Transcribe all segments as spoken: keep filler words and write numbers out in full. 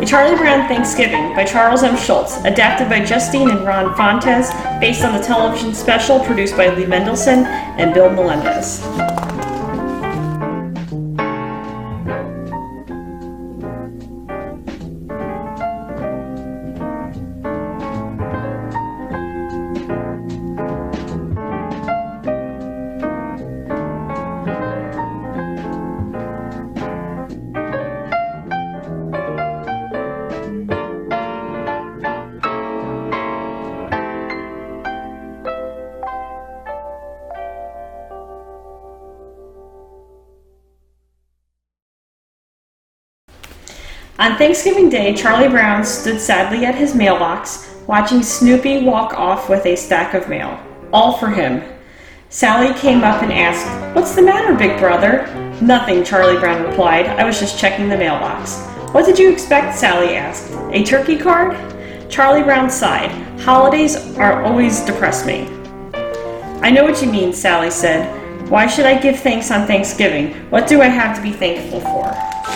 A Charlie Brown Thanksgiving by Charles M. Schulz, adapted by Justine and Ron Fontes, based on the television special produced by Lee Mendelson and Bill Melendez. On Thanksgiving Day, Charlie Brown stood sadly at his mailbox, watching Snoopy walk off with a stack of mail. All for him. Sally came up and asked, "What's the matter, big brother?" "Nothing," Charlie Brown replied. "I was just checking the mailbox." "What did you expect?" Sally asked. "A turkey card?" Charlie Brown sighed. "Holidays are always depress me." "I know what you mean," Sally said. "Why should I give thanks on Thanksgiving? What do I have to be thankful for?"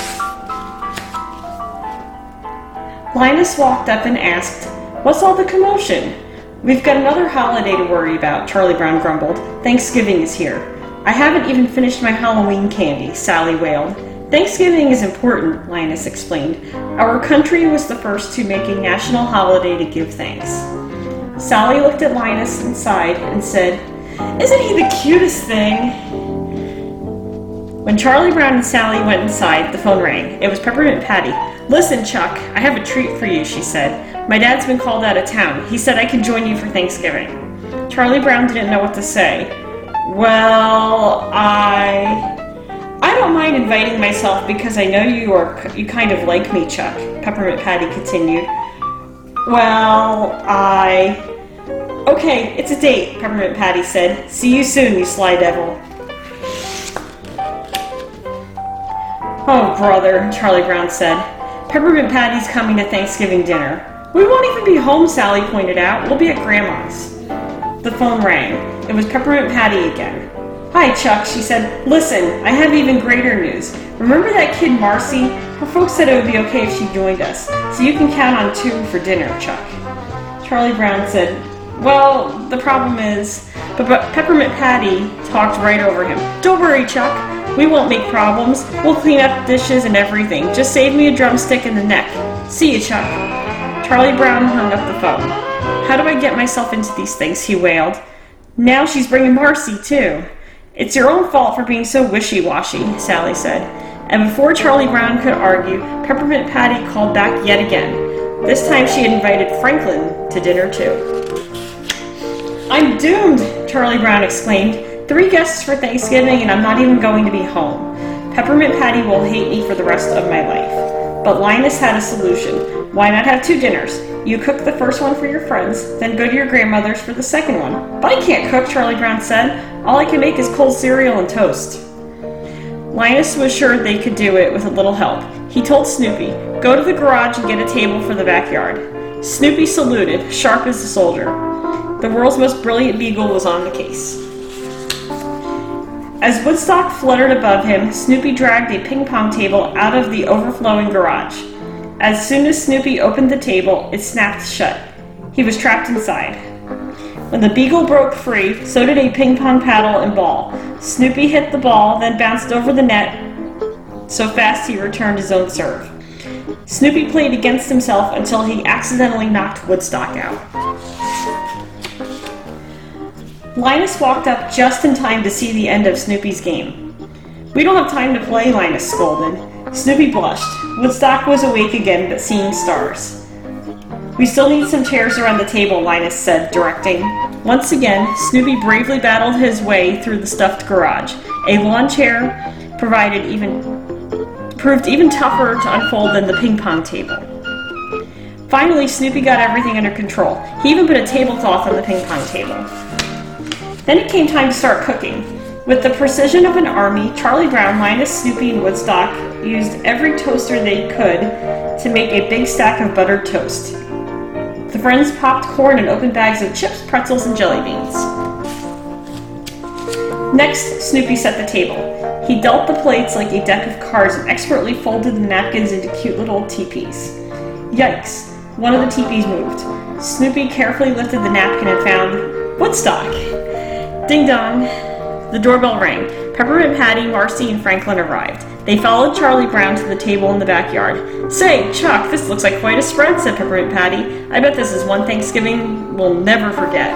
Linus walked up and asked, "What's all the commotion?" "We've got another holiday to worry about," Charlie Brown grumbled. "Thanksgiving is here." "I haven't even finished my Halloween candy," Sally wailed. "Thanksgiving is important," Linus explained. "Our country was the first to make a national holiday to give thanks." Sally looked at Linus and sighed and said, "Isn't he the cutest thing?" When Charlie Brown and Sally went inside, the phone rang. It was Peppermint Patty. "Listen, Chuck, I have a treat for you," she said. "My dad's been called out of town. He said I can join you for Thanksgiving." Charlie Brown didn't know what to say. "Well, I... I don't mind inviting myself because I know you are you kind of like me, Chuck," Peppermint Patty continued. "Well, I... Okay, it's a date," Peppermint Patty said. "See you soon, you sly devil." "Oh, brother," Charlie Brown said. "Peppermint Patty's coming to Thanksgiving dinner." "We won't even be home," Sally pointed out. "We'll be at Grandma's." The phone rang. It was Peppermint Patty again. "Hi, Chuck," she said. "Listen, I have even greater news. Remember that kid Marcy? Her folks said it would be okay if she joined us, so you can count on two for dinner, Chuck." Charlie Brown said, "Well, the problem is..." But Peppermint Patty talked right over him. "Don't worry, Chuck. We won't make problems. We'll clean up dishes and everything. Just save me a drumstick in the neck. See you, Chuck." Charlie Brown hung up the phone. "How do I get myself into these things?" he wailed. "Now she's bringing Marcy, too." "It's your own fault for being so wishy-washy," Sally said. And before Charlie Brown could argue, Peppermint Patty called back yet again. This time she had invited Franklin to dinner, too. "I'm doomed!" Charlie Brown exclaimed. "Three guests for Thanksgiving and I'm not even going to be home. Peppermint Patty will hate me for the rest of my life." But Linus had a solution. "Why not have two dinners? You cook the first one for your friends, then go to your grandmother's for the second one." "But I can't cook," Charlie Brown said. "All I can make is cold cereal and toast." Linus was sure they could do it with a little help. He told Snoopy, "Go to the garage and get a table for the backyard." Snoopy saluted, sharp as a soldier. The world's most brilliant beagle was on the case. As Woodstock fluttered above him, Snoopy dragged a ping-pong table out of the overflowing garage. As soon as Snoopy opened the table, it snapped shut. He was trapped inside. When the beagle broke free, so did a ping-pong paddle and ball. Snoopy hit the ball, then bounced over the net so fast he returned his own serve. Snoopy played against himself until he accidentally knocked Woodstock out. Linus walked up just in time to see the end of Snoopy's game. "We don't have time to play," Linus scolded. Snoopy blushed. Woodstock was awake again, but seeing stars. "We still need some chairs around the table," Linus said, directing. Once again, Snoopy bravely battled his way through the stuffed garage. A lawn chair provided even, proved even tougher to unfold than the ping-pong table. Finally, Snoopy got everything under control. He even put a tablecloth on the ping-pong table. Then it came time to start cooking. With the precision of an army, Charlie Brown, Linus, Snoopy, and Woodstock used every toaster they could to make a big stack of buttered toast. The friends popped corn and opened bags of chips, pretzels, and jelly beans. Next, Snoopy set the table. He dealt the plates like a deck of cards and expertly folded the napkins into cute little teepees. Yikes, one of the teepees moved. Snoopy carefully lifted the napkin and found Woodstock. Ding dong. The doorbell rang. Peppermint Patty, Marcy, and Franklin arrived. They followed Charlie Brown to the table in the backyard. Say, Chuck, this looks like quite a spread, said Peppermint Patty. I bet this is one Thanksgiving we'll never forget.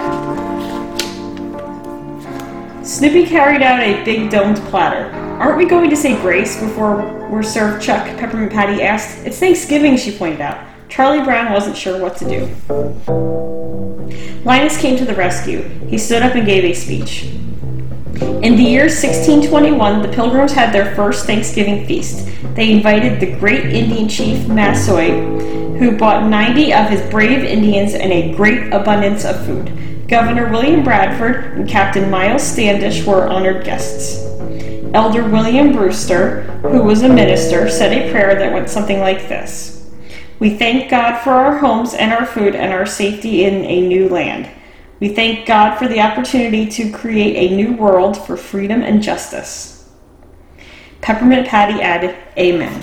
Snoopy carried out a big domed platter. Aren't we going to say grace before we're served, Chuck? Peppermint Patty asked. It's Thanksgiving, she pointed out. Charlie Brown wasn't sure what to do. Linus came to the rescue. He stood up and gave a speech. In the year sixteen twenty-one, the Pilgrims had their first Thanksgiving feast. They invited the great Indian chief, Massasoit, who brought ninety of his brave Indians and a great abundance of food. Governor William Bradford and Captain Miles Standish were honored guests. Elder William Brewster, who was a minister, said a prayer that went something like this. We thank God for our homes and our food and our safety in a new land. We thank God for the opportunity to create a new world for freedom and justice. Peppermint Patty added, Amen.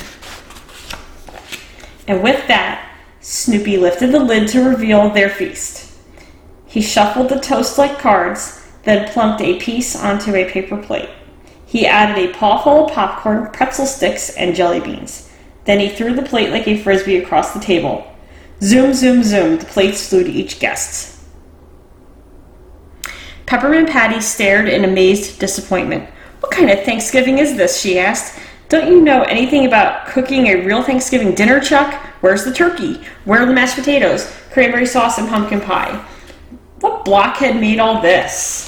And with that, Snoopy lifted the lid to reveal their feast. He shuffled the toast-like cards, then plunked a piece onto a paper plate. He added a pawful of popcorn, pretzel sticks, and jelly beans. Then he threw the plate like a frisbee across the table. Zoom, zoom, zoom, the plates flew to each guest. Peppermint Patty stared in amazed disappointment. What kind of Thanksgiving is this, she asked. Don't you know anything about cooking a real Thanksgiving dinner, Chuck? Where's the turkey? Where are the mashed potatoes, cranberry sauce, and pumpkin pie? What blockhead made all this?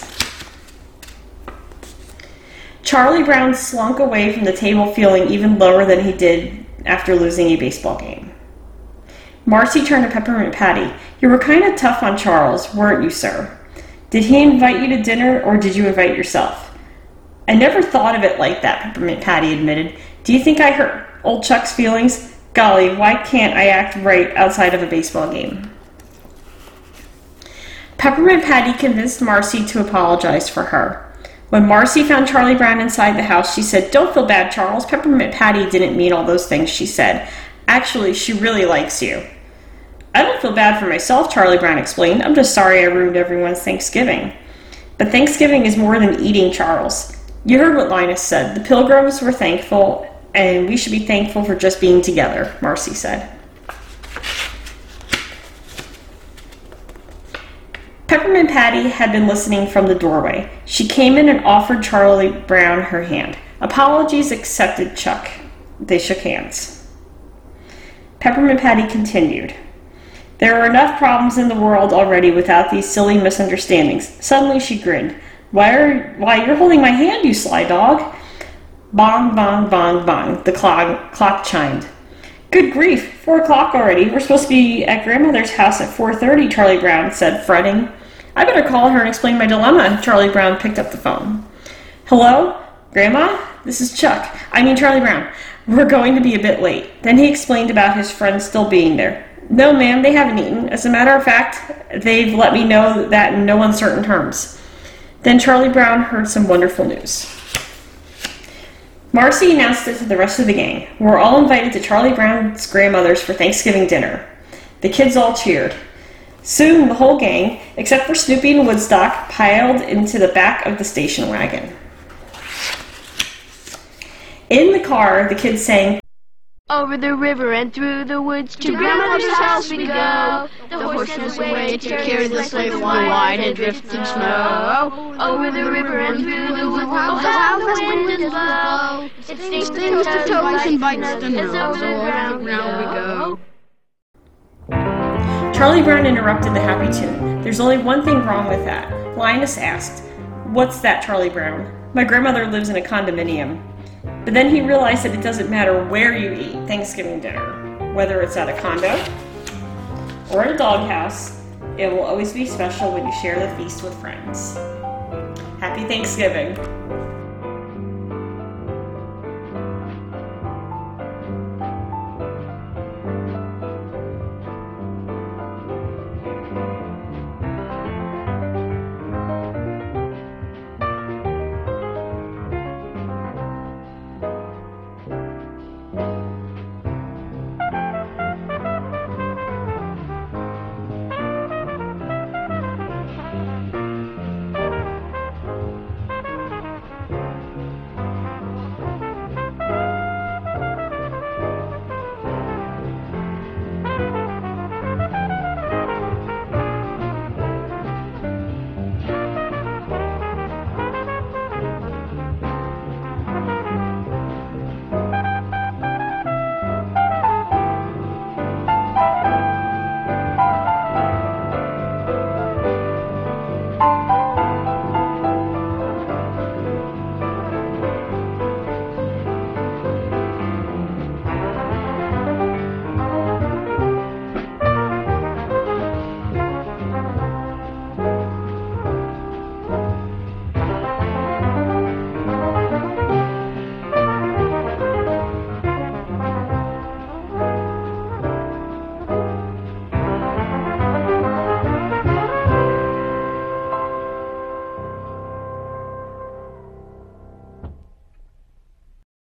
Charlie Brown slunk away from the table feeling even lower than he did after losing a baseball game. Marcy turned to Peppermint Patty. You were kind of tough on Charles, weren't you, sir? Did he invite you to dinner, or did you invite yourself? I never thought of it like that, Peppermint Patty admitted. Do you think I hurt old Chuck's feelings? Golly, why can't I act right outside of a baseball game? Peppermint Patty convinced Marcy to apologize for her. When Marcy found Charlie Brown inside the house, she said, Don't feel bad, Charles. Peppermint Patty didn't mean all those things she said. Actually, she really likes you. I don't feel bad for myself, Charlie Brown explained. I'm just sorry I ruined everyone's Thanksgiving. But Thanksgiving is more than eating, Charles. You heard what Linus said. The Pilgrims were thankful, and we should be thankful for just being together, Marcy said. Peppermint Patty had been listening from the doorway. She came in and offered Charlie Brown her hand. Apologies accepted, Chuck. They shook hands. Peppermint Patty continued. There are enough problems in the world already without these silly misunderstandings. Suddenly she grinned. Why, are, why, you're holding my hand, you sly dog. Bong, bong, bong, bong. The clock, clock chimed. Good grief, four o'clock already. We're supposed to be at Grandmother's house at four thirty, Charlie Brown said, fretting. I better call her and explain my dilemma. Charlie Brown picked up the phone. Hello? Grandma? This is Chuck. I mean Charlie Brown. We're going to be a bit late. Then he explained about his friends still being there. No, ma'am, they haven't eaten. As a matter of fact, they've let me know that in no uncertain terms. Then Charlie Brown heard some wonderful news. Marcy announced it to the rest of the gang. We're all invited to Charlie Brown's grandmother's for Thanksgiving dinner. The kids all cheered. Soon the whole gang, except for Snoopy and Woodstock, piled into the back of the station wagon. In the car, the kids sang, Over the river and through the woods to Grandmother's house we go. The horses away to carry the sleigh wide and drifting snow. Over the river and through the woods, oh how the wind does blow. It stings the toes and bites the nose. Over the ground we go. Charlie Brown interrupted the happy tune. There's only one thing wrong with that. Linus asked, What's that, Charlie Brown? My grandmother lives in a condominium. But then he realized that it doesn't matter where you eat Thanksgiving dinner, whether it's at a condo or at a doghouse, it will always be special when you share the feast with friends. Happy Thanksgiving!